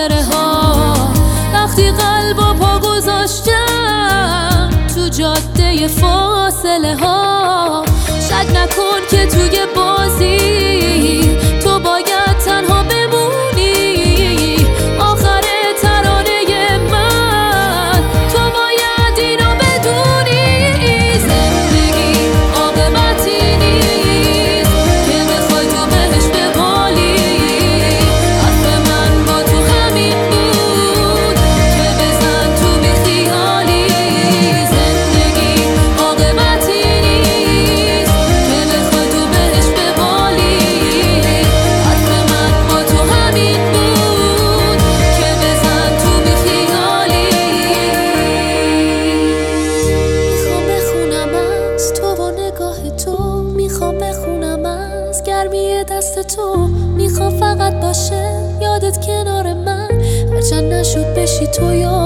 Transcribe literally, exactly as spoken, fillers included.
خاطره ها. وقتی قلب و پا گذاشتم تو جاده فاصله ها، شک نکن که توی بازی تو باید تنها بمونی. آخر ترانه من تو باید اینو بدونی. زندگی عاقبتی نیست که بخوای تو بهش ببالی. حرف من با تو همین بود که بزن تو بیخیالی. زندگی عاقبتی نیست که بخوای تو بهش ببالی. حرف من با تو همین بود که بزن تو بیخیالی. میخوام بخونم از تو و نگاه تو، میخوام بخونم از گرمی دست تو. میخوام فقط باشه یادت کنار من، هرچند نشد بشی تو یا